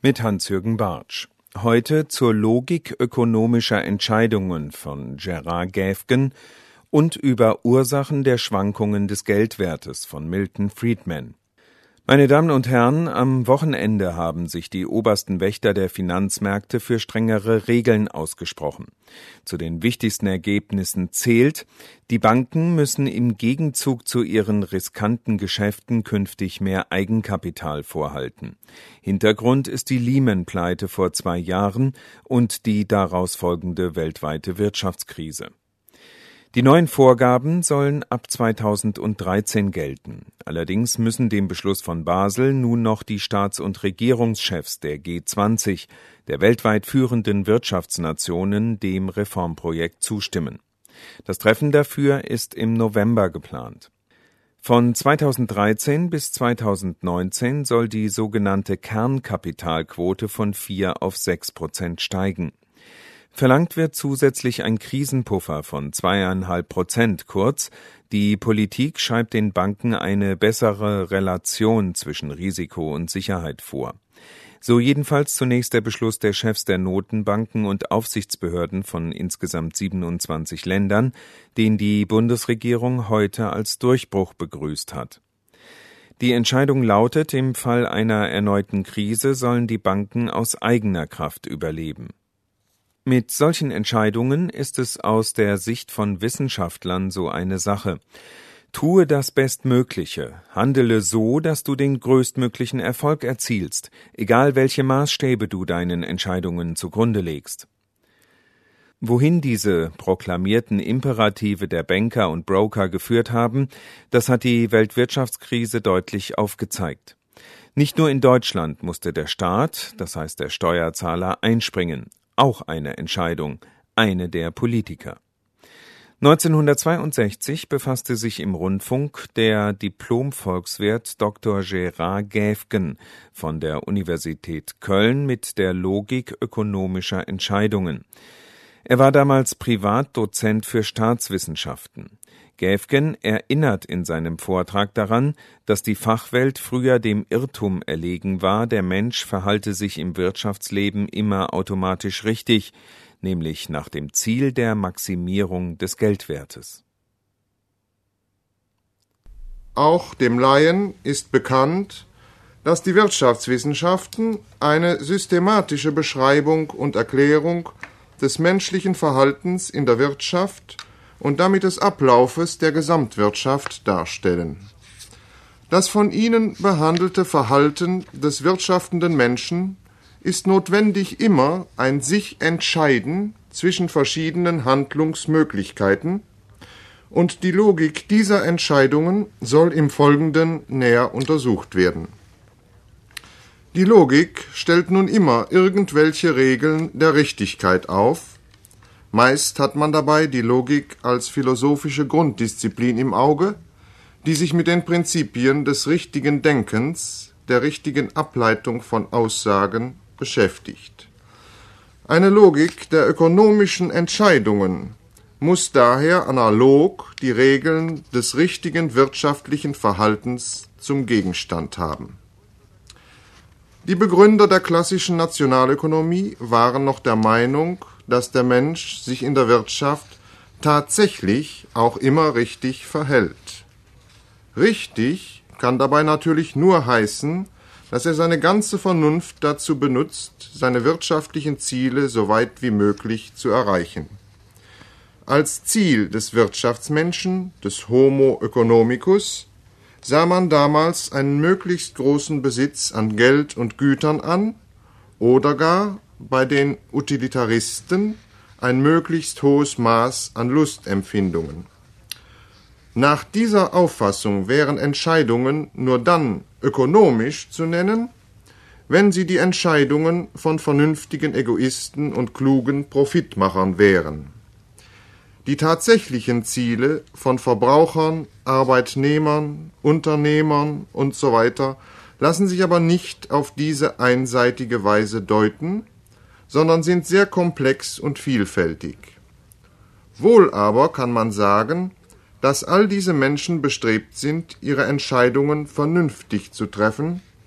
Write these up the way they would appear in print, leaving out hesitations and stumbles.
mit Hans-Jürgen Bartsch. Heute zur Logik ökonomischer Entscheidungen von Gerard Gaefgen und über Ursachen der Schwankungen des Geldwertes von Milton Friedman. Meine Damen und Herren, am Wochenende haben sich die obersten Wächter der Finanzmärkte für strengere Regeln ausgesprochen. Zu den wichtigsten Ergebnissen zählt: Die Banken müssen im Gegenzug zu ihren riskanten Geschäften künftig mehr Eigenkapital vorhalten. Hintergrund ist die Lehman-Pleite vor 2 Jahren und die daraus folgende weltweite Wirtschaftskrise. Die neuen Vorgaben sollen ab 2013 gelten. Allerdings müssen dem Beschluss von Basel nun noch die Staats- und Regierungschefs der G20, der weltweit führenden Wirtschaftsnationen, dem Reformprojekt zustimmen. Das Treffen dafür ist im November geplant. Von 2013 bis 2019 soll die sogenannte Kernkapitalquote von 4 auf 6% steigen. Verlangt wird zusätzlich ein Krisenpuffer von 2,5%, kurz, die Politik schreibt den Banken eine bessere Relation zwischen Risiko und Sicherheit vor. So jedenfalls zunächst der Beschluss der Chefs der Notenbanken und Aufsichtsbehörden von insgesamt 27 Ländern, den die Bundesregierung heute als Durchbruch begrüßt hat. Die Entscheidung lautet, im Fall einer erneuten Krise sollen die Banken aus eigener Kraft überleben. Mit solchen Entscheidungen ist es aus der Sicht von Wissenschaftlern so eine Sache. Tue das Bestmögliche, handele so, dass du den größtmöglichen Erfolg erzielst, egal welche Maßstäbe du deinen Entscheidungen zugrunde legst. Wohin diese proklamierten Imperative der Banker und Broker geführt haben, das hat die Weltwirtschaftskrise deutlich aufgezeigt. Nicht nur in Deutschland musste der Staat, das heißt der Steuerzahler, einspringen. Auch eine Entscheidung, eine der Politiker. 1962 befasste sich im Rundfunk der Diplom-Volkswirt Dr. Gerard Gaefgen von der Universität Köln mit der Logik ökonomischer Entscheidungen. Er war damals Privatdozent für Staatswissenschaften. Gaefgen erinnert in seinem Vortrag daran, dass die Fachwelt früher dem Irrtum erlegen war, der Mensch verhalte sich im Wirtschaftsleben immer automatisch richtig, nämlich nach dem Ziel der Maximierung des Geldwertes. Auch dem Laien ist bekannt, dass die Wirtschaftswissenschaften eine systematische Beschreibung und Erklärung des menschlichen Verhaltens in der Wirtschaft und damit des Ablaufes der Gesamtwirtschaft darstellen. Das von ihnen behandelte Verhalten des wirtschaftenden Menschen ist notwendig immer ein sich Entscheiden zwischen verschiedenen Handlungsmöglichkeiten, und die Logik dieser Entscheidungen soll im Folgenden näher untersucht werden. Die Logik stellt nun immer irgendwelche Regeln der Richtigkeit auf. Meist hat man dabei die Logik als philosophische Grunddisziplin im Auge, die sich mit den Prinzipien des richtigen Denkens, der richtigen Ableitung von Aussagen beschäftigt. Eine Logik der ökonomischen Entscheidungen muss daher analog die Regeln des richtigen wirtschaftlichen Verhaltens zum Gegenstand haben. Die Begründer der klassischen Nationalökonomie waren noch der Meinung, dass der Mensch sich in der Wirtschaft tatsächlich auch immer richtig verhält. Richtig kann dabei natürlich nur heißen, dass er seine ganze Vernunft dazu benutzt, seine wirtschaftlichen Ziele so weit wie möglich zu erreichen. Als Ziel des Wirtschaftsmenschen, des Homo economicus, sah man damals einen möglichst großen Besitz an Geld und Gütern an oder gar bei den Utilitaristen ein möglichst hohes Maß an Lustempfindungen. Nach dieser Auffassung wären Entscheidungen nur dann ökonomisch zu nennen, wenn sie die Entscheidungen von vernünftigen Egoisten und klugen Profitmachern wären. Die tatsächlichen Ziele von Verbrauchern, Arbeitnehmern, Unternehmern usw. lassen sich aber nicht auf diese einseitige Weise deuten, sondern sind sehr komplex und vielfältig. Wohl aber kann man sagen, dass all diese Menschen bestrebt sind, ihre Entscheidungen vernünftig zu treffen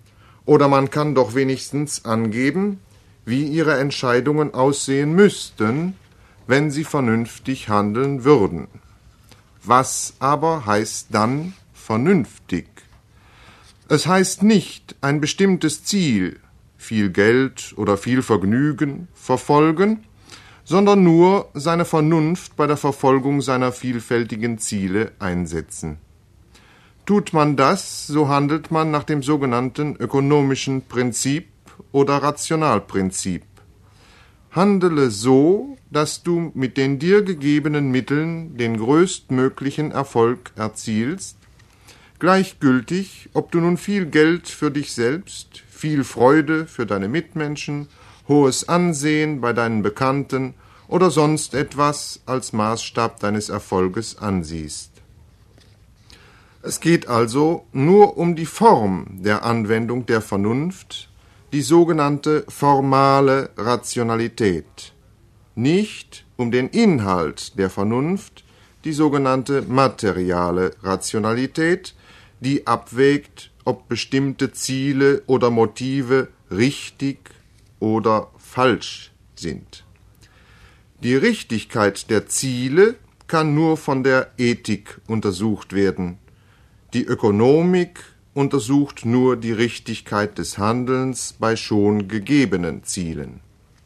Oder man kann doch wenigstens angeben, wie ihre Entscheidungen aussehen müssten, wenn sie vernünftig handeln würden. Was aber heißt dann vernünftig? Es heißt nicht, ein bestimmtes Ziel, viel Geld oder viel Vergnügen, verfolgen, sondern nur seine Vernunft bei der Verfolgung seiner vielfältigen Ziele einsetzen. Tut man das, so handelt man nach dem sogenannten ökonomischen Prinzip oder Rationalprinzip. Handele so, dass du mit den dir gegebenen Mitteln den größtmöglichen Erfolg erzielst, gleichgültig, ob du nun viel Geld für dich selbst, viel Freude für deine Mitmenschen, hohes Ansehen bei deinen Bekannten oder sonst etwas als Maßstab deines Erfolges ansiehst. Es geht also nur um die Form der Anwendung der Vernunft, die sogenannte formale Rationalität, nicht um den Inhalt der Vernunft, die sogenannte materiale Rationalität, die abwägt, ob bestimmte Ziele oder Motive richtig oder falsch sind. Die Richtigkeit der Ziele kann nur von der Ethik untersucht werden. Die Ökonomik untersucht nur die Richtigkeit des Handelns bei schon gegebenen Zielen.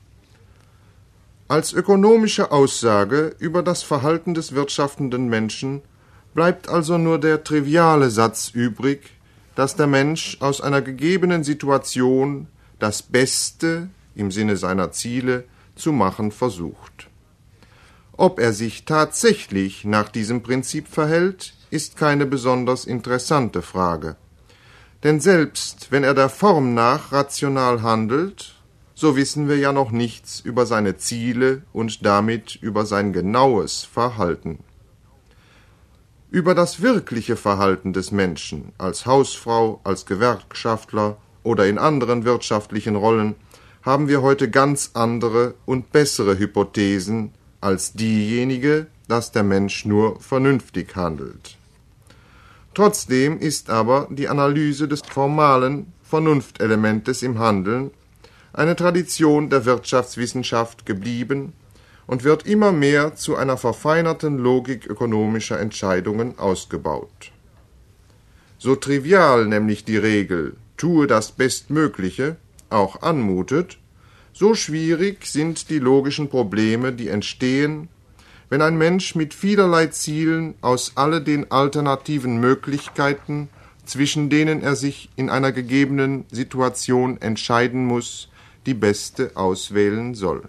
Als ökonomische Aussage über das Verhalten des wirtschaftenden Menschen bleibt also nur der triviale Satz übrig, dass der Mensch aus einer gegebenen Situation das Beste im Sinne seiner Ziele zu machen versucht. Ob er sich tatsächlich nach diesem Prinzip verhält, ist keine besonders interessante Frage. Denn selbst wenn er der Form nach rational handelt, so wissen wir ja noch nichts über seine Ziele und damit über sein genaues Verhalten. Über das wirkliche Verhalten des Menschen als Hausfrau, als Gewerkschaftler oder in anderen wirtschaftlichen Rollen haben wir heute ganz andere und bessere Hypothesen als diejenige, dass der Mensch nur vernünftig handelt. Trotzdem ist aber die Analyse des formalen Vernunftelementes im Handeln eine Tradition der Wirtschaftswissenschaft geblieben und wird immer mehr zu einer verfeinerten Logik ökonomischer Entscheidungen ausgebaut. So trivial nämlich die Regel „tue das Bestmögliche“ auch anmutet, so schwierig sind die logischen Probleme, die entstehen, wenn ein Mensch mit vielerlei Zielen aus all den alternativen Möglichkeiten, zwischen denen er sich in einer gegebenen Situation entscheiden muss, die beste auswählen soll.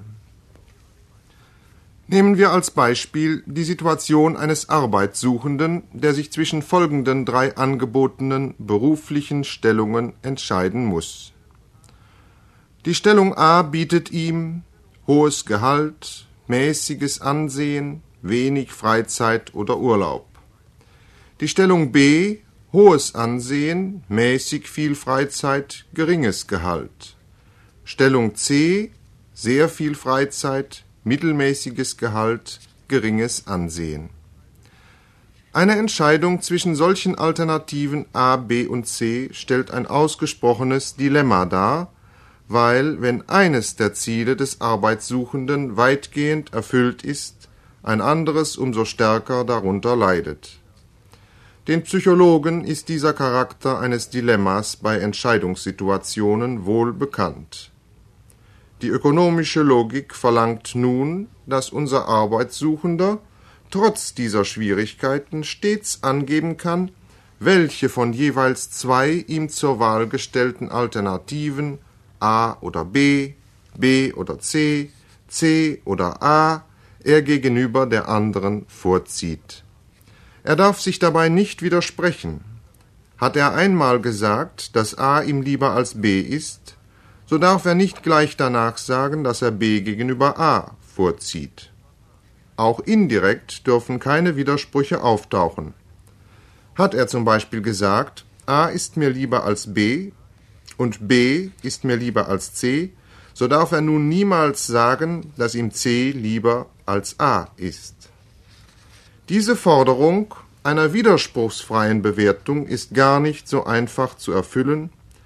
Nehmen wir als Beispiel die Situation eines Arbeitssuchenden, der sich zwischen folgenden 3 angebotenen beruflichen Stellungen entscheiden muss. Die Stellung A bietet ihm hohes Gehalt, mäßiges Ansehen, wenig Freizeit oder Urlaub. Die Stellung B, hohes Ansehen, mäßig viel Freizeit, geringes Gehalt. Stellung C, sehr viel Freizeit, mittelmäßiges Gehalt, geringes Ansehen. Eine Entscheidung zwischen solchen Alternativen A, B und C stellt ein ausgesprochenes Dilemma dar, weil, wenn eines der Ziele des Arbeitssuchenden weitgehend erfüllt ist, ein anderes umso stärker darunter leidet. Den Psychologen ist dieser Charakter eines Dilemmas bei Entscheidungssituationen wohl bekannt. Die ökonomische Logik verlangt nun, dass unser Arbeitssuchender trotz dieser Schwierigkeiten stets angeben kann, welche von jeweils 2 ihm zur Wahl gestellten Alternativen A oder B, B oder C, C oder A er gegenüber der anderen vorzieht. Er darf sich dabei nicht widersprechen. Hat er einmal gesagt, dass A ihm lieber als B ist, so darf er nicht gleich danach sagen, dass er B gegenüber A vorzieht. Auch indirekt dürfen keine Widersprüche auftauchen. Hat er zum Beispiel gesagt, A ist mir lieber als B und B ist mir lieber als C, so darf er nun niemals sagen, dass ihm C lieber als A ist. Diese Forderung einer widerspruchsfreien Bewertung ist gar nicht so einfach zu erfüllen,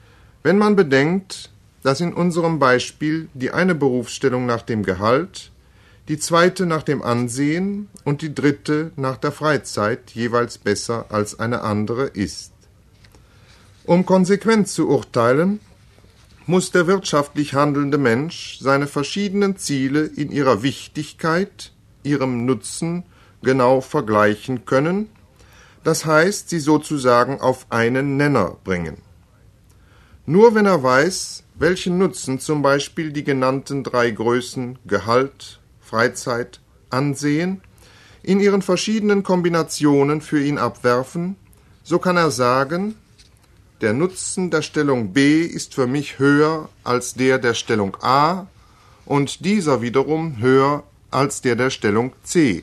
Wenn man bedenkt, dass in unserem Beispiel die eine Berufsstellung nach dem Gehalt, die zweite nach dem Ansehen und die dritte nach der Freizeit jeweils besser als eine andere ist. Um konsequent zu urteilen, muss der wirtschaftlich handelnde Mensch seine verschiedenen Ziele in ihrer Wichtigkeit, ihrem Nutzen genau vergleichen können, das heißt, sie sozusagen auf einen Nenner bringen. Nur wenn er weiß, welchen Nutzen zum Beispiel die genannten 3 Größen Gehalt, Freizeit, Ansehen in ihren verschiedenen Kombinationen für ihn abwerfen, so kann er sagen, der Nutzen der Stellung B ist für mich höher als der Stellung A und dieser wiederum höher als der Stellung C.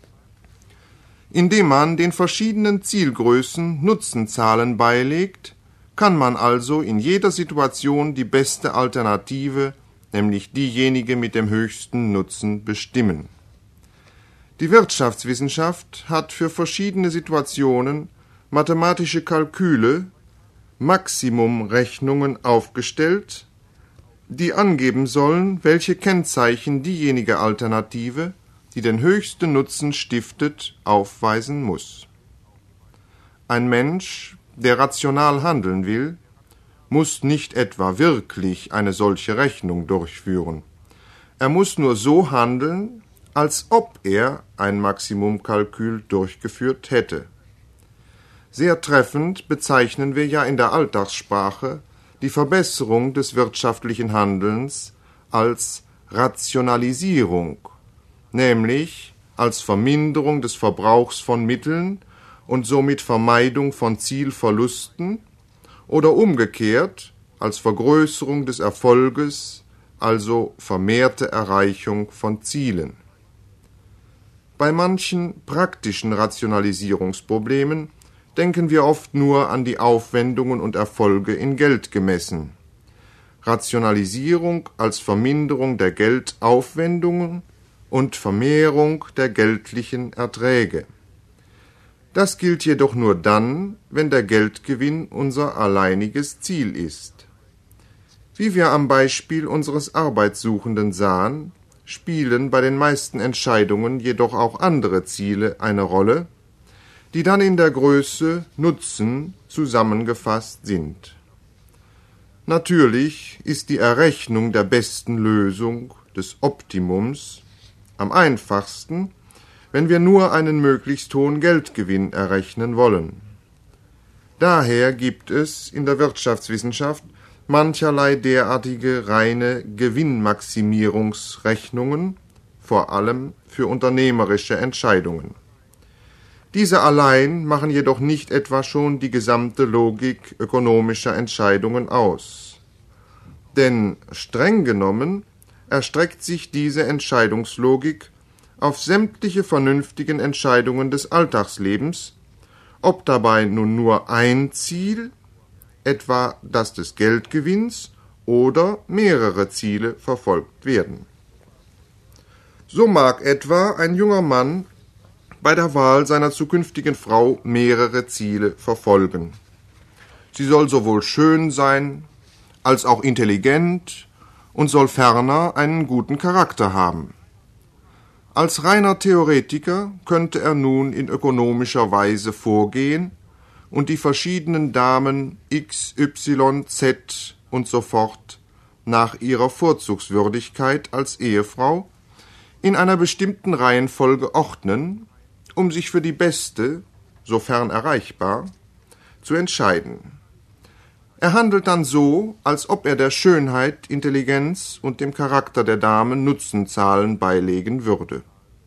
Indem man den verschiedenen Zielgrößen Nutzenzahlen beilegt, kann man also in jeder Situation die beste Alternative, nämlich diejenige mit dem höchsten Nutzen, bestimmen. Die Wirtschaftswissenschaft hat für verschiedene Situationen mathematische Kalküle, Maximumrechnungen aufgestellt, die angeben sollen, welche Kennzeichen diejenige Alternative, die den höchsten Nutzen stiftet, aufweisen muss. Ein Mensch, der rational handeln will, muss nicht etwa wirklich eine solche Rechnung durchführen. Er muss nur so handeln, als ob er ein Maximumkalkül durchgeführt hätte. Sehr treffend bezeichnen wir ja in der Alltagssprache die Verbesserung des wirtschaftlichen Handelns als Rationalisierung, nämlich als Verminderung des Verbrauchs von Mitteln und somit Vermeidung von Zielverlusten oder umgekehrt als Vergrößerung des Erfolges, also vermehrte Erreichung von Zielen. Bei manchen praktischen Rationalisierungsproblemen denken wir oft nur an die Aufwendungen und Erfolge in Geld gemessen. Rationalisierung als Verminderung der Geldaufwendungen und Vermehrung der geldlichen Erträge. Das gilt jedoch nur dann, wenn der Geldgewinn unser alleiniges Ziel ist. Wie wir am Beispiel unseres Arbeitssuchenden sahen, spielen bei den meisten Entscheidungen jedoch auch andere Ziele eine Rolle, die dann in der Größe Nutzen zusammengefasst sind. Natürlich ist die Errechnung der besten Lösung, des Optimums, am einfachsten, wenn wir nur einen möglichst hohen Geldgewinn errechnen wollen. Daher gibt es in der Wirtschaftswissenschaft mancherlei derartige reine Gewinnmaximierungsrechnungen, vor allem für unternehmerische Entscheidungen. Diese allein machen jedoch nicht etwa schon die gesamte Logik ökonomischer Entscheidungen aus. Denn streng genommen erstreckt sich diese Entscheidungslogik auf sämtliche vernünftigen Entscheidungen des Alltagslebens, ob dabei nun nur ein Ziel, etwa das des Geldgewinns, oder mehrere Ziele verfolgt werden. So mag etwa ein junger Mann bei der Wahl seiner zukünftigen Frau mehrere Ziele verfolgen. Sie soll sowohl schön sein, als auch intelligent und soll ferner einen guten Charakter haben. Als reiner Theoretiker könnte er nun in ökonomischer Weise vorgehen und die verschiedenen Damen X, Y, Z und so fort nach ihrer Vorzugswürdigkeit als Ehefrau in einer bestimmten Reihenfolge ordnen, um sich für die beste, sofern erreichbar, zu entscheiden. Er handelt dann so, als ob er der Schönheit, Intelligenz und dem Charakter der Damen Nutzenzahlen beilegen würde.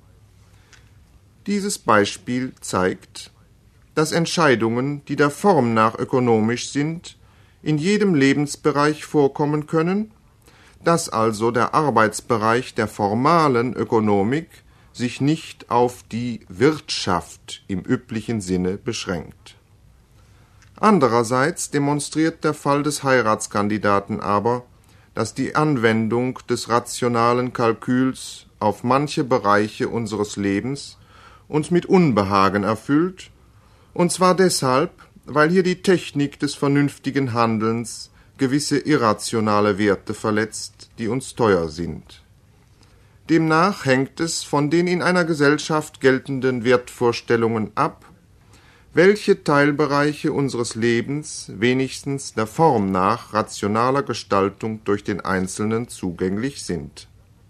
Dieses Beispiel zeigt, dass Entscheidungen, die der Form nach ökonomisch sind, in jedem Lebensbereich vorkommen können, dass also der Arbeitsbereich der formalen Ökonomik sich nicht auf die Wirtschaft im üblichen Sinne beschränkt. Andererseits demonstriert der Fall des Heiratskandidaten aber, dass die Anwendung des rationalen Kalküls auf manche Bereiche unseres Lebens uns mit Unbehagen erfüllt, und zwar deshalb, weil hier die Technik des vernünftigen Handelns gewisse irrationale Werte verletzt, die uns teuer sind. Demnach hängt es von den in einer Gesellschaft geltenden Wertvorstellungen ab, welche Teilbereiche unseres Lebens wenigstens der Form nach rationaler Gestaltung durch den Einzelnen zugänglich sind.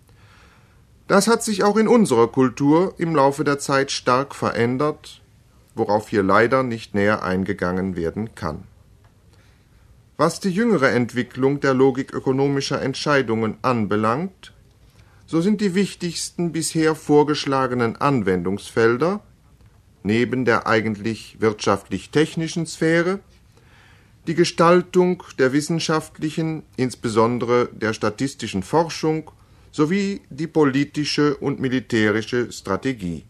Das hat sich auch in unserer Kultur im Laufe der Zeit stark verändert, worauf hier leider nicht näher eingegangen werden kann. Was die jüngere Entwicklung der Logik ökonomischer Entscheidungen anbelangt, so sind die wichtigsten bisher vorgeschlagenen Anwendungsfelder neben der eigentlich wirtschaftlich-technischen Sphäre die Gestaltung der wissenschaftlichen, insbesondere der statistischen Forschung sowie die politische und militärische Strategie.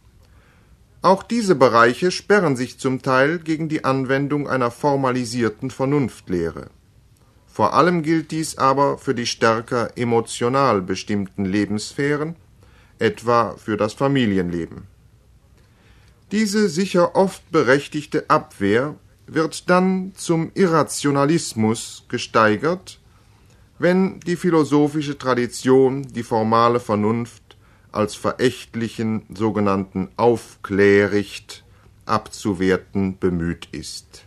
Auch diese Bereiche sperren sich zum Teil gegen die Anwendung einer formalisierten Vernunftlehre. Vor allem gilt dies aber für die stärker emotional bestimmten Lebenssphären, etwa für das Familienleben. Diese sicher oft berechtigte Abwehr wird dann zum Irrationalismus gesteigert, wenn die philosophische Tradition die formale Vernunft als verächtlichen sogenannten Aufklärricht abzuwerten bemüht ist.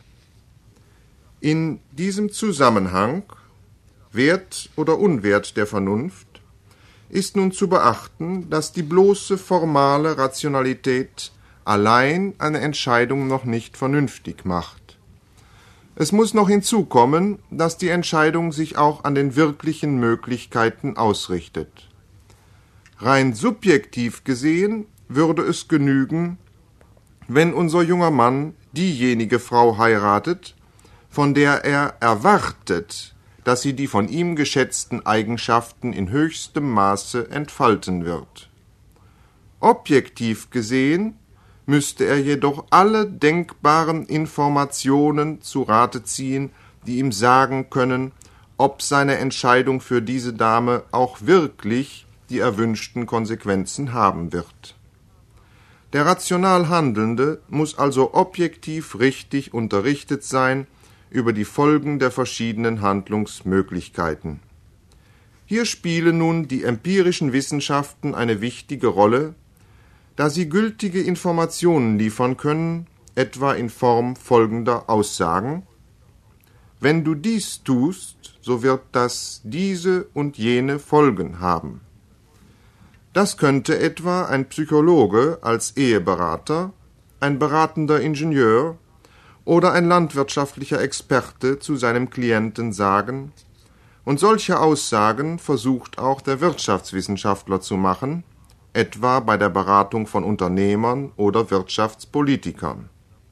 In diesem Zusammenhang, Wert oder Unwert der Vernunft, ist nun zu beachten, dass die bloße formale Rationalität allein eine Entscheidung noch nicht vernünftig macht. Es muss noch hinzukommen, dass die Entscheidung sich auch an den wirklichen Möglichkeiten ausrichtet. Rein subjektiv gesehen würde es genügen, wenn unser junger Mann diejenige Frau heiratet, von der er erwartet, dass sie die von ihm geschätzten Eigenschaften in höchstem Maße entfalten wird. Objektiv gesehen müsste er jedoch alle denkbaren Informationen zu Rate ziehen, die ihm sagen können, ob seine Entscheidung für diese Dame auch wirklich die erwünschten Konsequenzen haben wird. Der rational Handelnde muss also objektiv richtig unterrichtet sein über die Folgen der verschiedenen Handlungsmöglichkeiten. Hier spielen nun die empirischen Wissenschaften eine wichtige Rolle, da sie gültige Informationen liefern können, etwa in Form folgender Aussagen: Wenn du dies tust, so wird das diese und jene Folgen haben. Das könnte etwa ein Psychologe als Eheberater, ein beratender Ingenieur oder ein landwirtschaftlicher Experte zu seinem Klienten sagen, und solche Aussagen versucht auch der Wirtschaftswissenschaftler zu machen, etwa bei der Beratung von Unternehmern oder Wirtschaftspolitikern.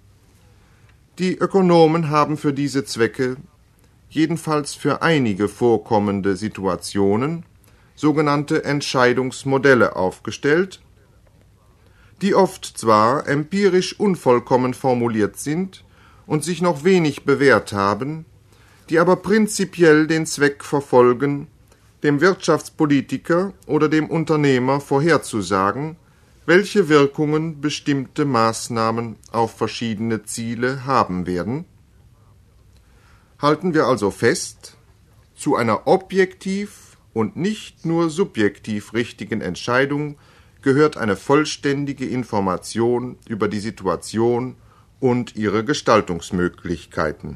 Die Ökonomen haben für diese Zwecke, jedenfalls für einige vorkommende Situationen, sogenannte Entscheidungsmodelle aufgestellt, die oft zwar empirisch unvollkommen formuliert sind und sich noch wenig bewährt haben, die aber prinzipiell den Zweck verfolgen, dem Wirtschaftspolitiker oder dem Unternehmer vorherzusagen, welche Wirkungen bestimmte Maßnahmen auf verschiedene Ziele haben werden. Halten wir also fest, zu einer objektiv und nicht nur subjektiv richtigen Entscheidung gehört eine vollständige Information über die Situation und ihre Gestaltungsmöglichkeiten.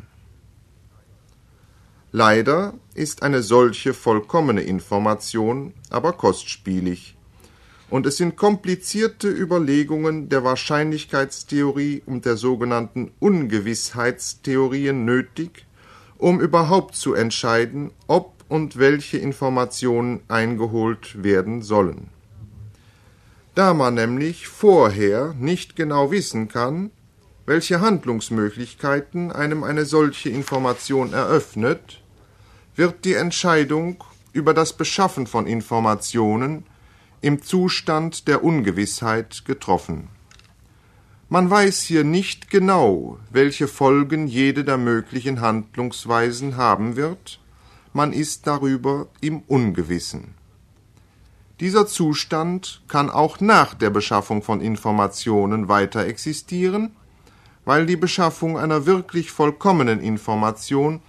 Leider ist eine solche vollkommene Information aber kostspielig, und es sind komplizierte Überlegungen der Wahrscheinlichkeitstheorie und der sogenannten Ungewissheitstheorien nötig, um überhaupt zu entscheiden, ob und welche Informationen eingeholt werden sollen. Da man nämlich vorher nicht genau wissen kann, welche Handlungsmöglichkeiten einem eine solche Information eröffnet, wird die Entscheidung über das Beschaffen von Informationen im Zustand der Ungewissheit getroffen. Man weiß hier nicht genau, welche Folgen jede der möglichen Handlungsweisen haben wird, man ist darüber im Ungewissen. Dieser Zustand kann auch nach der Beschaffung von Informationen weiter existieren, weil die Beschaffung einer wirklich vollkommenen Information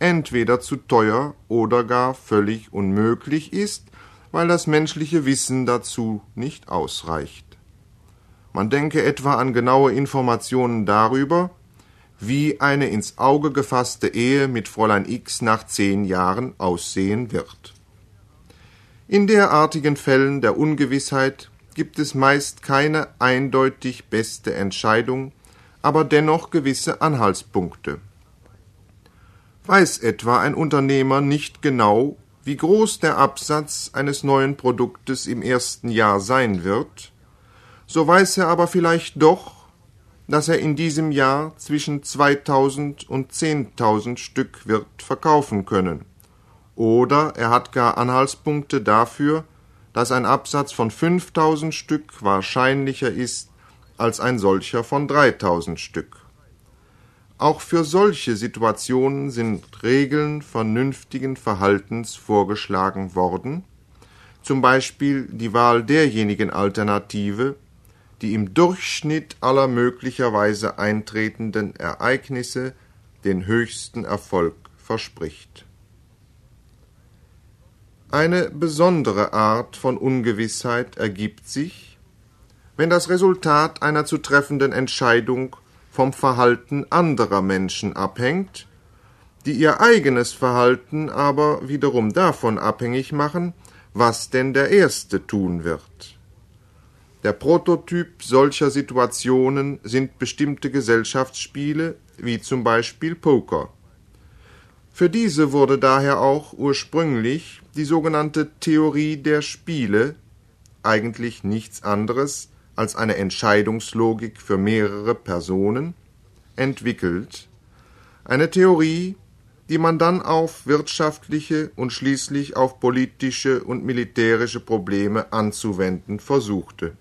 entweder zu teuer oder gar völlig unmöglich ist, weil das menschliche Wissen dazu nicht ausreicht. Man denke etwa an genaue Informationen darüber, wie eine ins Auge gefasste Ehe mit Fräulein X nach 10 Jahren aussehen wird. In derartigen Fällen der Ungewissheit gibt es meist keine eindeutig beste Entscheidung, aber dennoch gewisse Anhaltspunkte. Weiß etwa ein Unternehmer nicht genau, wie groß der Absatz eines neuen Produktes im ersten Jahr sein wird, so weiß er aber vielleicht doch, dass er in diesem Jahr zwischen 2000 und 10.000 Stück wird verkaufen können. Oder er hat gar Anhaltspunkte dafür, dass ein Absatz von 5.000 Stück wahrscheinlicher ist als ein solcher von 3.000 Stück. Auch für solche Situationen sind Regeln vernünftigen Verhaltens vorgeschlagen worden, zum Beispiel die Wahl derjenigen Alternative, die im Durchschnitt aller möglicherweise eintretenden Ereignisse den höchsten Erfolg verspricht. Eine besondere Art von Ungewissheit ergibt sich, wenn das Resultat einer zu treffenden Entscheidung vom Verhalten anderer Menschen abhängt, die ihr eigenes Verhalten aber wiederum davon abhängig machen, was denn der Erste tun wird. Der Prototyp solcher Situationen sind bestimmte Gesellschaftsspiele, wie zum Beispiel Poker. Für diese wurde daher auch ursprünglich die sogenannte Theorie der Spiele, eigentlich nichts anderes als eine Entscheidungslogik für mehrere Personen, entwickelt, eine Theorie, die man dann auf wirtschaftliche und schließlich auf politische und militärische Probleme anzuwenden versuchte.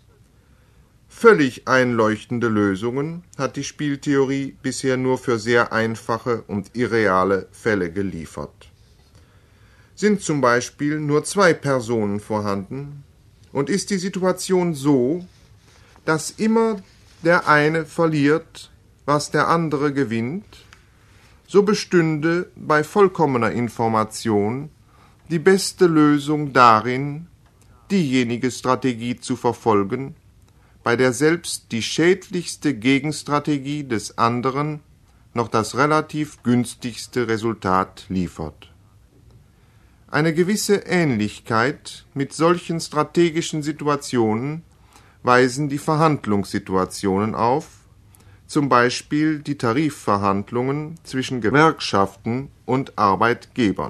Völlig einleuchtende Lösungen hat die Spieltheorie bisher nur für sehr einfache und irreale Fälle geliefert. Sind zum Beispiel nur 2 Personen vorhanden und ist die Situation so, dass immer der eine verliert, was der andere gewinnt, so bestünde bei vollkommener Information die beste Lösung darin, diejenige Strategie zu verfolgen, bei der selbst die schädlichste Gegenstrategie des anderen noch das relativ günstigste Resultat liefert. Eine gewisse Ähnlichkeit mit solchen strategischen Situationen weisen die Verhandlungssituationen auf, zum Beispiel die Tarifverhandlungen zwischen Gewerkschaften und Arbeitgebern.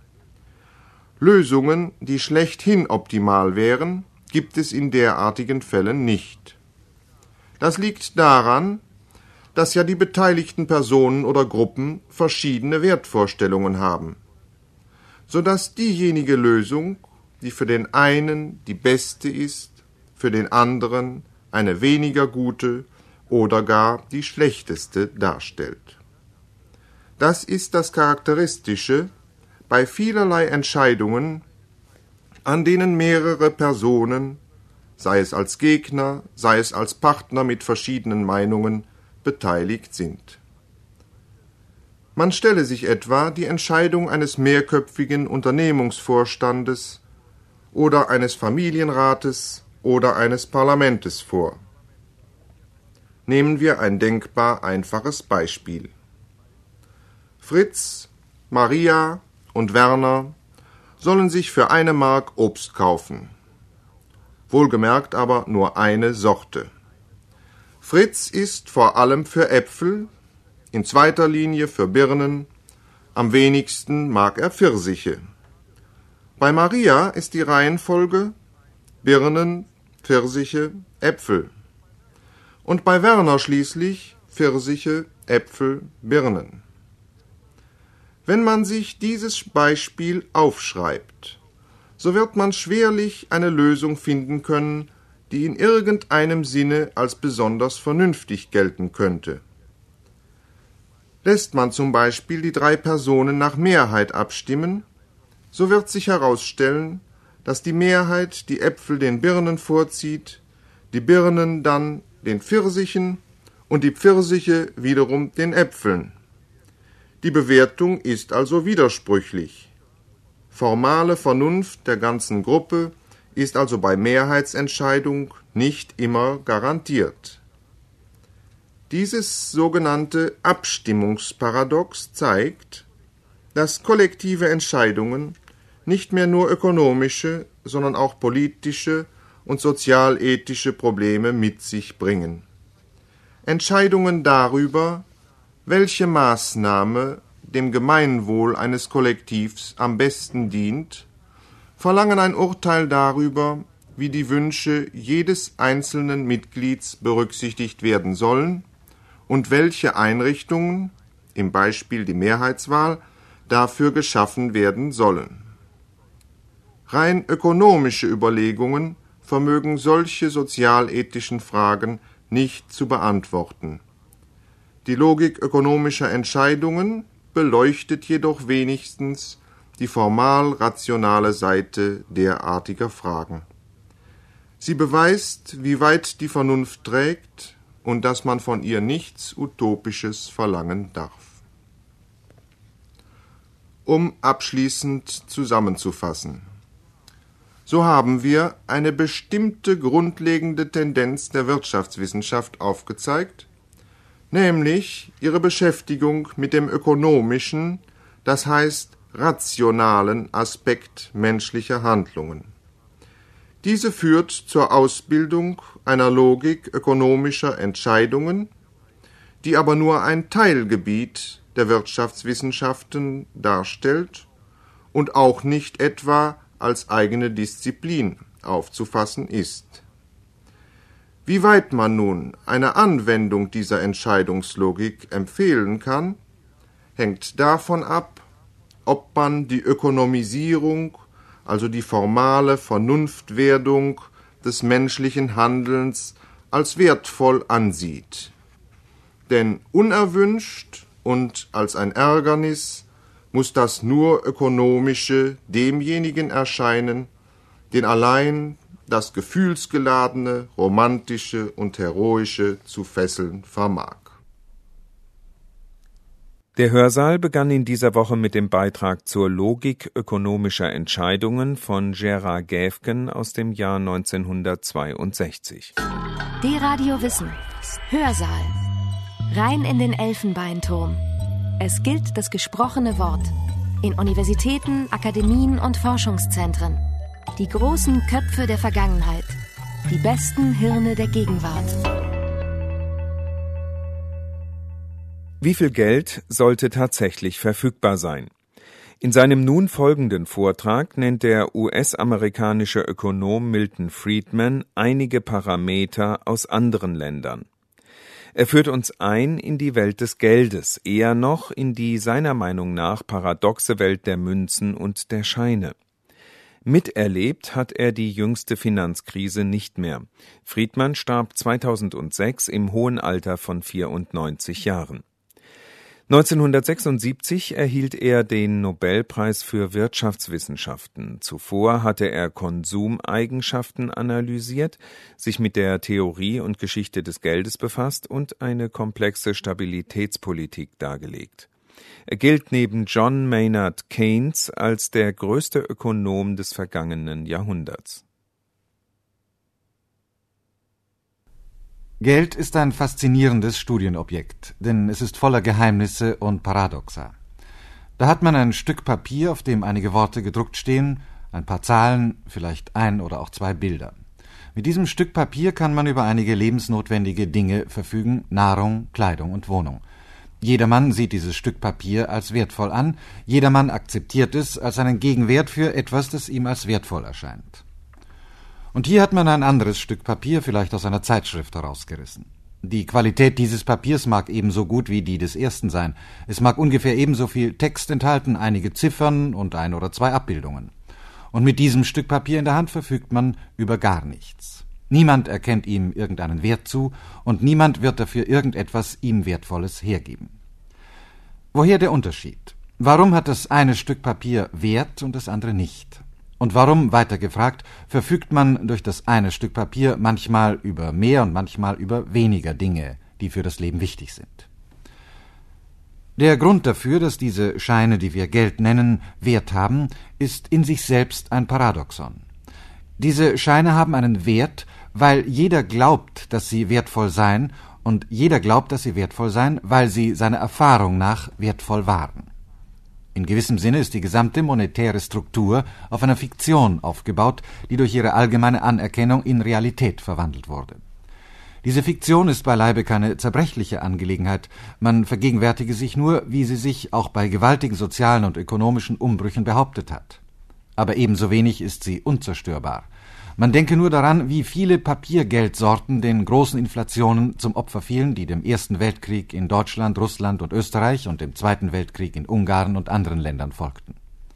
Lösungen, die schlechthin optimal wären, gibt es in derartigen Fällen nicht. Das liegt daran, dass ja die beteiligten Personen oder Gruppen verschiedene Wertvorstellungen haben, so dass diejenige Lösung, die für den einen die beste ist, für den anderen eine weniger gute oder gar die schlechteste darstellt. Das ist das Charakteristische bei vielerlei Entscheidungen, an denen mehrere Personen, sei es als Gegner, sei es als Partner mit verschiedenen Meinungen, beteiligt sind. Man stelle sich etwa die Entscheidung eines mehrköpfigen Unternehmungsvorstandes oder eines Familienrates oder eines Parlamentes vor. Nehmen wir ein denkbar einfaches Beispiel. Fritz, Maria und Werner sollen sich für 1 Mark Obst kaufen. Wohlgemerkt aber nur eine Sorte. Fritz ist vor allem für Äpfel, in zweiter Linie für Birnen, am wenigsten mag er Pfirsiche. Bei Maria ist die Reihenfolge Birnen, Pfirsiche, Äpfel. Und bei Werner schließlich Pfirsiche, Äpfel, Birnen. Wenn man sich dieses Beispiel aufschreibt, so wird man schwerlich eine Lösung finden können, die in irgendeinem Sinne als besonders vernünftig gelten könnte. Lässt man zum Beispiel die 3 Personen nach Mehrheit abstimmen, so wird sich herausstellen, dass die Mehrheit die Äpfel den Birnen vorzieht, die Birnen dann den Pfirsichen und die Pfirsiche wiederum den Äpfeln. Die Bewertung ist also widersprüchlich. Formale Vernunft der ganzen Gruppe ist also bei Mehrheitsentscheidung nicht immer garantiert. Dieses sogenannte Abstimmungsparadox zeigt, dass kollektive Entscheidungen nicht mehr nur ökonomische, sondern auch politische und sozialethische Probleme mit sich bringen. Entscheidungen darüber, welche Maßnahme dem Gemeinwohl eines Kollektivs am besten dient, verlangen ein Urteil darüber, wie die Wünsche jedes einzelnen Mitglieds berücksichtigt werden sollen und welche Einrichtungen, im Beispiel die Mehrheitswahl, dafür geschaffen werden sollen. Rein ökonomische Überlegungen vermögen solche sozialethischen Fragen nicht zu beantworten. Die Logik ökonomischer Entscheidungen beleuchtet jedoch wenigstens die formal-rationale Seite derartiger Fragen. Sie beweist, wie weit die Vernunft trägt und dass man von ihr nichts Utopisches verlangen darf. Um abschließend zusammenzufassen: So haben wir eine bestimmte grundlegende Tendenz der Wirtschaftswissenschaft aufgezeigt, nämlich ihre Beschäftigung mit dem ökonomischen, das heißt rationalen Aspekt menschlicher Handlungen. Diese führt zur Ausbildung einer Logik ökonomischer Entscheidungen, die aber nur ein Teilgebiet der Wirtschaftswissenschaften darstellt und auch nicht etwa als eigene Disziplin aufzufassen ist. Wie weit man nun eine Anwendung dieser Entscheidungslogik empfehlen kann, hängt davon ab, ob man die Ökonomisierung, also die formale Vernunftwerdung des menschlichen Handelns, als wertvoll ansieht. Denn unerwünscht und als ein Ärgernis muss das nur Ökonomische demjenigen erscheinen, den allein das Gefühlsgeladene, Romantische und Heroische zu fesseln vermag. Der Hörsaal begann in dieser Woche mit dem Beitrag zur Logik ökonomischer Entscheidungen von Gerard Gäfgen aus dem Jahr 1962. D-Radio Wissen. Hörsaal. Rein in den Elfenbeinturm. Es gilt das gesprochene Wort. In Universitäten, Akademien und Forschungszentren. Die großen Köpfe der Vergangenheit. Die besten Hirne der Gegenwart. Wie viel Geld sollte tatsächlich verfügbar sein? In seinem nun folgenden Vortrag nennt der US-amerikanische Ökonom Milton Friedman einige Parameter aus anderen Ländern. Er führt uns ein in die Welt des Geldes, eher noch in die seiner Meinung nach paradoxe Welt der Münzen und der Scheine. Miterlebt hat er die jüngste Finanzkrise nicht mehr. Friedman starb 2006 im hohen Alter von 94 Jahren. 1976 erhielt er den Nobelpreis für Wirtschaftswissenschaften. Zuvor hatte er Konsumeigenschaften analysiert, sich mit der Theorie und Geschichte des Geldes befasst und eine komplexe Stabilitätspolitik dargelegt. Er gilt neben John Maynard Keynes als der größte Ökonom des vergangenen Jahrhunderts. Geld ist ein faszinierendes Studienobjekt, denn es ist voller Geheimnisse und Paradoxa. Da hat man ein Stück Papier, auf dem einige Worte gedruckt stehen, ein paar Zahlen, vielleicht ein oder auch zwei Bilder. Mit diesem Stück Papier kann man über einige lebensnotwendige Dinge verfügen, Nahrung, Kleidung und Wohnung. Jedermann sieht dieses Stück Papier als wertvoll an, jedermann akzeptiert es als einen Gegenwert für etwas, das ihm als wertvoll erscheint. Und hier hat man ein anderes Stück Papier, vielleicht aus einer Zeitschrift herausgerissen. Die Qualität dieses Papiers mag ebenso gut wie die des ersten sein. Es mag ungefähr ebenso viel Text enthalten, einige Ziffern und ein oder zwei Abbildungen. Und mit diesem Stück Papier in der Hand verfügt man über gar nichts. Niemand erkennt ihm irgendeinen Wert zu und niemand wird dafür irgendetwas ihm Wertvolles hergeben. Woher der Unterschied? Warum hat das eine Stück Papier Wert und das andere nicht? Und warum, weiter gefragt, verfügt man durch das eine Stück Papier manchmal über mehr und manchmal über weniger Dinge, die für das Leben wichtig sind? Der Grund dafür, dass diese Scheine, die wir Geld nennen, Wert haben, ist in sich selbst ein Paradoxon. Diese Scheine haben einen Wert, weil jeder glaubt, dass sie wertvoll seien, und jeder glaubt, dass sie wertvoll seien, weil sie seiner Erfahrung nach wertvoll waren. In gewissem Sinne ist die gesamte monetäre Struktur auf einer Fiktion aufgebaut, die durch ihre allgemeine Anerkennung in Realität verwandelt wurde. Diese Fiktion ist beileibe keine zerbrechliche Angelegenheit, man vergegenwärtige sich nur, wie sie sich auch bei gewaltigen sozialen und ökonomischen Umbrüchen behauptet hat. Aber ebenso wenig ist sie unzerstörbar. Man denke nur daran, wie viele Papiergeldsorten den großen Inflationen zum Opfer fielen, die dem Ersten Weltkrieg in Deutschland, Russland und Österreich und dem Zweiten Weltkrieg in Ungarn und anderen Ländern folgten.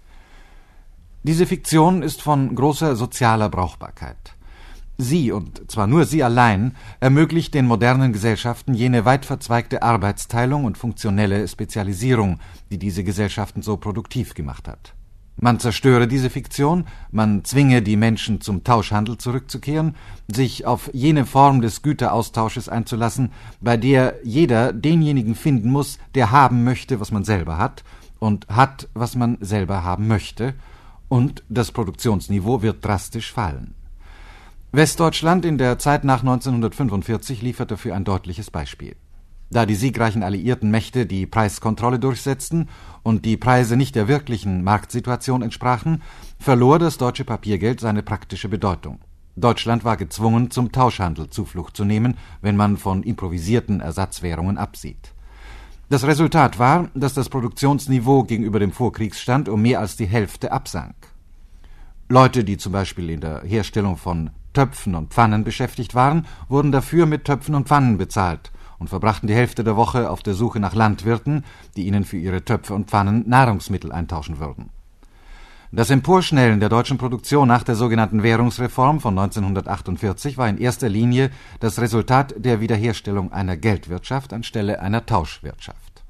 Diese Fiktion ist von großer sozialer Brauchbarkeit. Sie, und zwar nur sie allein, ermöglicht den modernen Gesellschaften jene weit verzweigte Arbeitsteilung und funktionelle Spezialisierung, die diese Gesellschaften so produktiv gemacht hat. Man zerstöre diese Fiktion, man zwinge die Menschen zum Tauschhandel zurückzukehren, sich auf jene Form des Güteraustausches einzulassen, bei der jeder denjenigen finden muss, der haben möchte, was man selber hat, und hat, was man selber haben möchte, und das Produktionsniveau wird drastisch fallen. Westdeutschland in der Zeit nach 1945 liefert dafür ein deutliches Beispiel. Da die siegreichen alliierten Mächte die Preiskontrolle durchsetzten und die Preise nicht der wirklichen Marktsituation entsprachen, verlor das deutsche Papiergeld seine praktische Bedeutung. Deutschland war gezwungen, zum Tauschhandel Zuflucht zu nehmen, wenn man von improvisierten Ersatzwährungen absieht. Das Resultat war, dass das Produktionsniveau gegenüber dem Vorkriegsstand um mehr als die Hälfte absank. Leute, die zum Beispiel in der Herstellung von Töpfen und Pfannen beschäftigt waren, wurden dafür mit Töpfen und Pfannen bezahlt und verbrachten die Hälfte der Woche auf der Suche nach Landwirten, die ihnen für ihre Töpfe und Pfannen Nahrungsmittel eintauschen würden. Das Emporschnellen der deutschen Produktion nach der sogenannten Währungsreform von 1948 war in erster Linie das Resultat der Wiederherstellung einer Geldwirtschaft anstelle einer Tauschwirtschaft.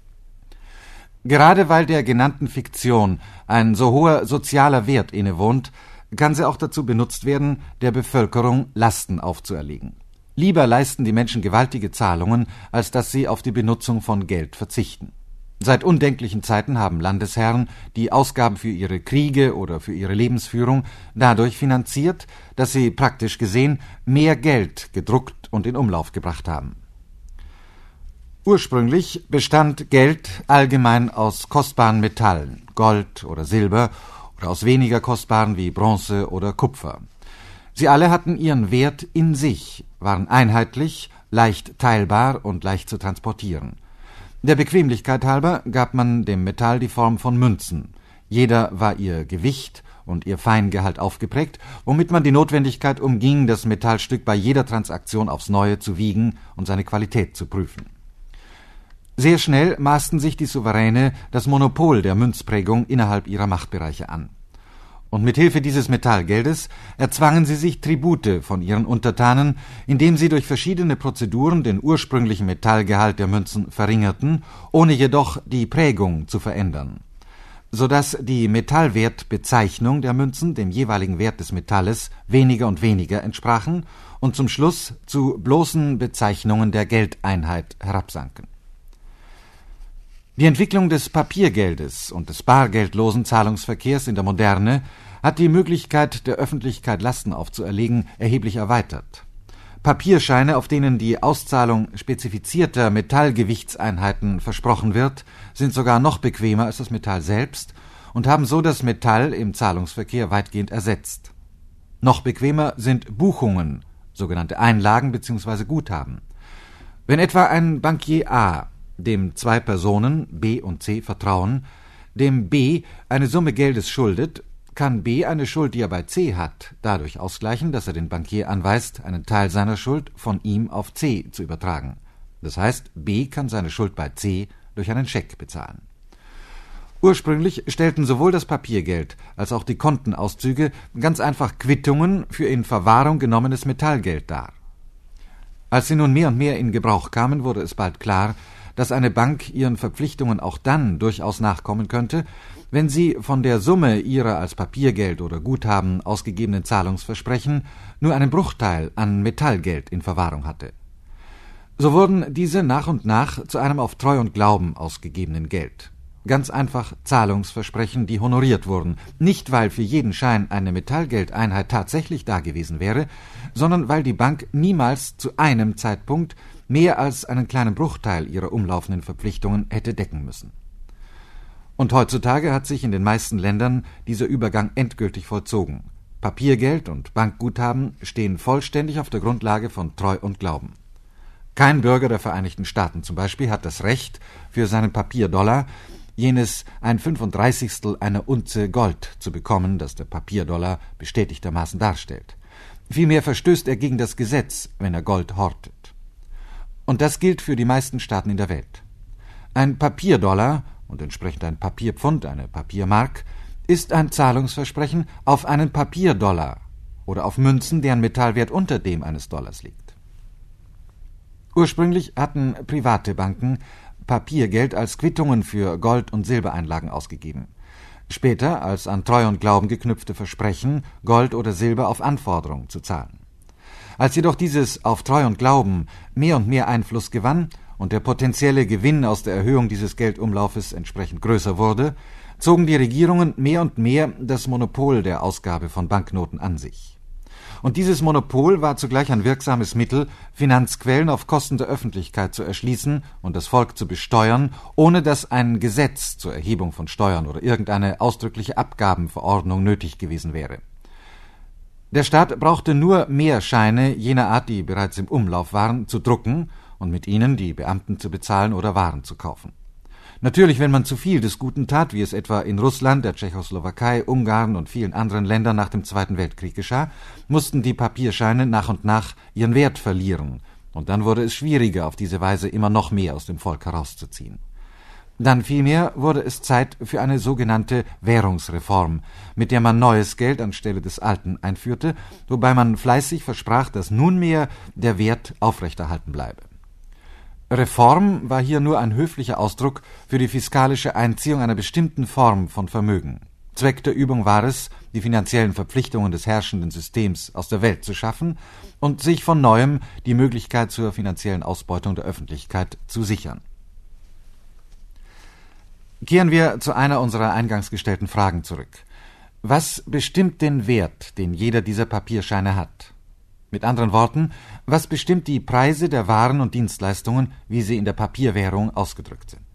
Gerade weil der genannten Fiktion ein so hoher sozialer Wert innewohnt, kann sie auch dazu benutzt werden, der Bevölkerung Lasten aufzuerlegen. Lieber leisten die Menschen gewaltige Zahlungen, als dass sie auf die Benutzung von Geld verzichten. Seit undenklichen Zeiten haben Landesherren die Ausgaben für ihre Kriege oder für ihre Lebensführung dadurch finanziert, dass sie praktisch gesehen mehr Geld gedruckt und in Umlauf gebracht haben. Ursprünglich bestand Geld allgemein aus kostbaren Metallen, Gold oder Silber, oder aus weniger kostbaren wie Bronze oder Kupfer. Sie alle hatten ihren Wert in sich, waren einheitlich, leicht teilbar und leicht zu transportieren. Der Bequemlichkeit halber gab man dem Metall die Form von Münzen. Jeder war ihr Gewicht und ihr Feingehalt aufgeprägt, womit man die Notwendigkeit umging, das Metallstück bei jeder Transaktion aufs Neue zu wiegen und seine Qualität zu prüfen. Sehr schnell maßten sich die Souveräne das Monopol der Münzprägung innerhalb ihrer Machtbereiche an. Und mit Hilfe dieses Metallgeldes erzwangen sie sich Tribute von ihren Untertanen, indem sie durch verschiedene Prozeduren den ursprünglichen Metallgehalt der Münzen verringerten, ohne jedoch die Prägung zu verändern, sodass die Metallwertbezeichnung der Münzen dem jeweiligen Wert des Metalles weniger und weniger entsprachen und zum Schluss zu bloßen Bezeichnungen der Geldeinheit herabsanken. Die Entwicklung des Papiergeldes und des bargeldlosen Zahlungsverkehrs in der Moderne hat die Möglichkeit, der Öffentlichkeit Lasten aufzuerlegen, erheblich erweitert. Papierscheine, auf denen die Auszahlung spezifizierter Metallgewichtseinheiten versprochen wird, sind sogar noch bequemer als das Metall selbst und haben so das Metall im Zahlungsverkehr weitgehend ersetzt. Noch bequemer sind Buchungen, sogenannte Einlagen bzw. Guthaben. Wenn etwa ein Bankier A dem zwei Personen, B und C, vertrauen, dem B eine Summe Geldes schuldet, kann B eine Schuld, die er bei C hat, dadurch ausgleichen, dass er den Bankier anweist, einen Teil seiner Schuld von ihm auf C zu übertragen. Das heißt, B kann seine Schuld bei C durch einen Scheck bezahlen. Ursprünglich stellten sowohl das Papiergeld als auch die Kontenauszüge ganz einfach Quittungen für in Verwahrung genommenes Metallgeld dar. Als sie nun mehr und mehr in Gebrauch kamen, wurde es bald klar, dass eine Bank ihren Verpflichtungen auch dann durchaus nachkommen könnte, wenn sie von der Summe ihrer als Papiergeld oder Guthaben ausgegebenen Zahlungsversprechen nur einen Bruchteil an Metallgeld in Verwahrung hatte. So wurden diese nach und nach zu einem auf Treu und Glauben ausgegebenen Geld. Ganz einfach Zahlungsversprechen, die honoriert wurden, nicht weil für jeden Schein eine Metallgeldeinheit tatsächlich dagewesen wäre, sondern weil die Bank niemals zu einem Zeitpunkt mehr als einen kleinen Bruchteil ihrer umlaufenden Verpflichtungen hätte decken müssen. Und heutzutage hat sich in den meisten Ländern dieser Übergang endgültig vollzogen. Papiergeld und Bankguthaben stehen vollständig auf der Grundlage von Treu und Glauben. Kein Bürger der Vereinigten Staaten zum Beispiel hat das Recht, für seinen Papierdollar jenes 1/35 einer Unze Gold zu bekommen, das der Papierdollar bestätigtermaßen darstellt. Vielmehr verstößt er gegen das Gesetz, wenn er Gold hortet. Und das gilt für die meisten Staaten in der Welt. Ein Papierdollar und entsprechend ein Papierpfund, eine Papiermark, ist ein Zahlungsversprechen auf einen Papierdollar oder auf Münzen, deren Metallwert unter dem eines Dollars liegt. Ursprünglich hatten private Banken Papiergeld als Quittungen für Gold- und Silbereinlagen ausgegeben. Später als an Treu und Glauben geknüpfte Versprechen, Gold oder Silber auf Anforderung zu zahlen. Als jedoch dieses auf Treu und Glauben mehr und mehr Einfluss gewann und der potenzielle Gewinn aus der Erhöhung dieses Geldumlaufes entsprechend größer wurde, zogen die Regierungen mehr und mehr das Monopol der Ausgabe von Banknoten an sich. Und dieses Monopol war zugleich ein wirksames Mittel, Finanzquellen auf Kosten der Öffentlichkeit zu erschließen und das Volk zu besteuern, ohne dass ein Gesetz zur Erhebung von Steuern oder irgendeine ausdrückliche Abgabenverordnung nötig gewesen wäre. Der Staat brauchte nur mehr Scheine jener Art, die bereits im Umlauf waren, zu drucken und mit ihnen die Beamten zu bezahlen oder Waren zu kaufen. Natürlich, wenn man zu viel des Guten tat, wie es etwa in Russland, der Tschechoslowakei, Ungarn und vielen anderen Ländern nach dem Zweiten Weltkrieg geschah, mussten die Papierscheine nach und nach ihren Wert verlieren, und dann wurde es schwieriger, auf diese Weise immer noch mehr aus dem Volk herauszuziehen. Dann vielmehr wurde es Zeit für eine sogenannte Währungsreform, mit der man neues Geld anstelle des alten einführte, wobei man fleißig versprach, dass nunmehr der Wert aufrechterhalten bleibe. Reform war hier nur ein höflicher Ausdruck für die fiskalische Einziehung einer bestimmten Form von Vermögen. Zweck der Übung war es, die finanziellen Verpflichtungen des herrschenden Systems aus der Welt zu schaffen und sich von neuem die Möglichkeit zur finanziellen Ausbeutung der Öffentlichkeit zu sichern. Kehren wir zu einer unserer eingangs gestellten Fragen zurück. Was bestimmt den Wert, den jeder dieser Papierscheine hat? Mit anderen Worten, was bestimmt die Preise der Waren und Dienstleistungen, wie sie in der Papierwährung ausgedrückt sind?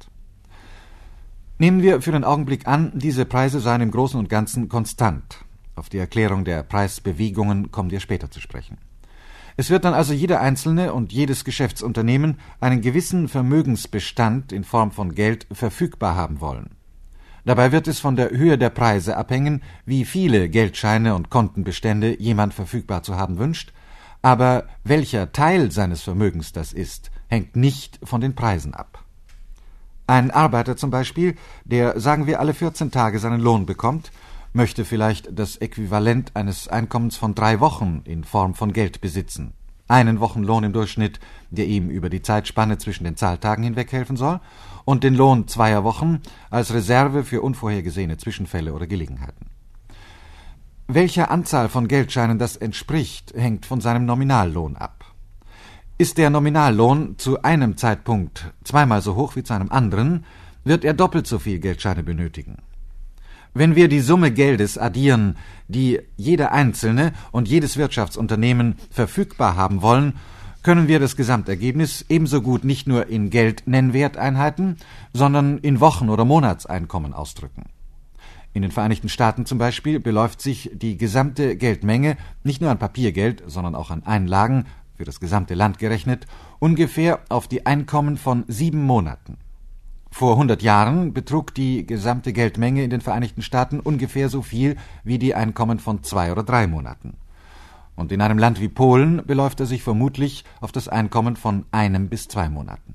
Nehmen wir für den Augenblick an, diese Preise seien im Großen und Ganzen konstant. Auf die Erklärung der Preisbewegungen kommen wir später zu sprechen. Es wird dann also jeder Einzelne und jedes Geschäftsunternehmen einen gewissen Vermögensbestand in Form von Geld verfügbar haben wollen. Dabei wird es von der Höhe der Preise abhängen, wie viele Geldscheine und Kontenbestände jemand verfügbar zu haben wünscht, aber welcher Teil seines Vermögens das ist, hängt nicht von den Preisen ab. Ein Arbeiter zum Beispiel, der, sagen wir, alle 14 Tage seinen Lohn bekommt, möchte vielleicht das Äquivalent eines Einkommens von 3 Wochen in Form von Geld besitzen. Einen Wochenlohn im Durchschnitt, der ihm über die Zeitspanne zwischen den Zahltagen hinweg helfen soll, und den Lohn 2 Wochen als Reserve für unvorhergesehene Zwischenfälle oder Gelegenheiten. Welcher Anzahl von Geldscheinen das entspricht, hängt von seinem Nominallohn ab. Ist der Nominallohn zu einem Zeitpunkt 2-mal so hoch wie zu einem anderen, wird er doppelt so viel Geldscheine benötigen. Wenn wir die Summe Geldes addieren, die jeder Einzelne und jedes Wirtschaftsunternehmen verfügbar haben wollen, können wir das Gesamtergebnis ebenso gut nicht nur in Geldnennwerteinheiten, sondern in Wochen- oder Monatseinkommen ausdrücken. In den Vereinigten Staaten zum Beispiel beläuft sich die gesamte Geldmenge, nicht nur an Papiergeld, sondern auch an Einlagen, für das gesamte Land gerechnet, ungefähr auf die Einkommen von 7 Monaten. Vor 100 Jahren betrug die gesamte Geldmenge in den Vereinigten Staaten ungefähr so viel wie die Einkommen von 2 oder 3 Monaten. Und in einem Land wie Polen beläuft er sich vermutlich auf das Einkommen von 1 bis 2 Monaten.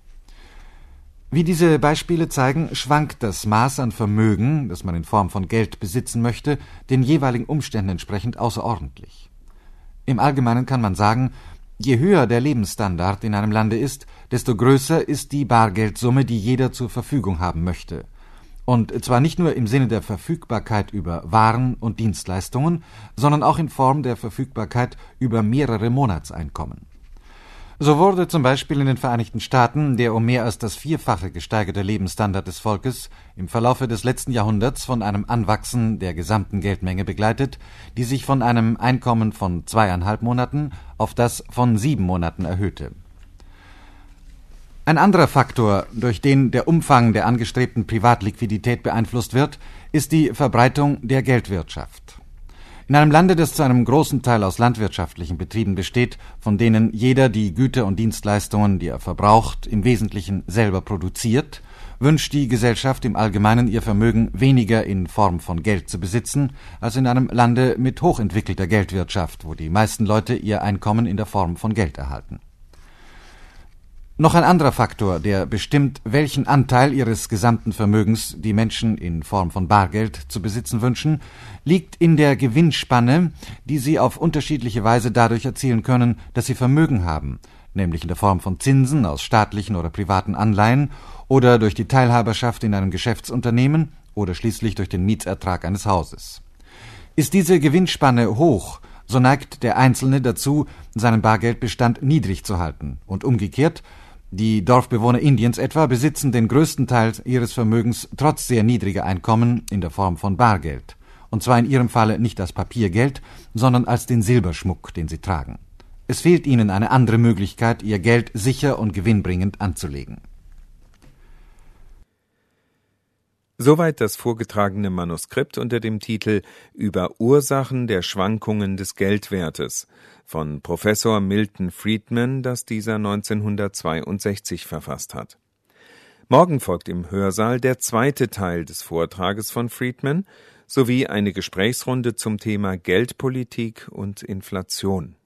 Wie diese Beispiele zeigen, schwankt das Maß an Vermögen, das man in Form von Geld besitzen möchte, den jeweiligen Umständen entsprechend außerordentlich. Im Allgemeinen kann man sagen, je höher der Lebensstandard in einem Lande ist, desto größer ist die Bargeldsumme, die jeder zur Verfügung haben möchte. Und zwar nicht nur im Sinne der Verfügbarkeit über Waren und Dienstleistungen, sondern auch in Form der Verfügbarkeit über mehrere Monatseinkommen. So wurde zum Beispiel in den Vereinigten Staaten der um mehr als das Vierfache gesteigerte Lebensstandard des Volkes im Verlaufe des letzten Jahrhunderts von einem Anwachsen der gesamten Geldmenge begleitet, die sich von einem Einkommen von 2,5 Monaten auf das von 7 Monaten erhöhte. Ein anderer Faktor, durch den der Umfang der angestrebten Privatliquidität beeinflusst wird, ist die Verbreitung der Geldwirtschaft. In einem Lande, das zu einem großen Teil aus landwirtschaftlichen Betrieben besteht, von denen jeder die Güter und Dienstleistungen, die er verbraucht, im Wesentlichen selber produziert, wünscht die Gesellschaft im Allgemeinen ihr Vermögen weniger in Form von Geld zu besitzen, als in einem Lande mit hochentwickelter Geldwirtschaft, wo die meisten Leute ihr Einkommen in der Form von Geld erhalten. Noch ein anderer Faktor, der bestimmt, welchen Anteil ihres gesamten Vermögens die Menschen in Form von Bargeld zu besitzen wünschen, liegt in der Gewinnspanne, die sie auf unterschiedliche Weise dadurch erzielen können, dass sie Vermögen haben, nämlich in der Form von Zinsen aus staatlichen oder privaten Anleihen oder durch die Teilhaberschaft in einem Geschäftsunternehmen oder schließlich durch den Mietsertrag eines Hauses. Ist diese Gewinnspanne hoch, so neigt der Einzelne dazu, seinen Bargeldbestand niedrig zu halten und umgekehrt. Die Dorfbewohner Indiens etwa besitzen den größten Teil ihres Vermögens trotz sehr niedriger Einkommen in der Form von Bargeld, und zwar in ihrem Falle nicht als Papiergeld, sondern als den Silberschmuck, den sie tragen. Es fehlt ihnen eine andere Möglichkeit, ihr Geld sicher und gewinnbringend anzulegen. Soweit das vorgetragene Manuskript unter dem Titel »Über Ursachen der Schwankungen des Geldwertes« von Professor Milton Friedman, das dieser 1962 verfasst hat. Morgen folgt im Hörsaal der zweite Teil des Vortrages von Friedman sowie eine Gesprächsrunde zum Thema Geldpolitik und Inflation.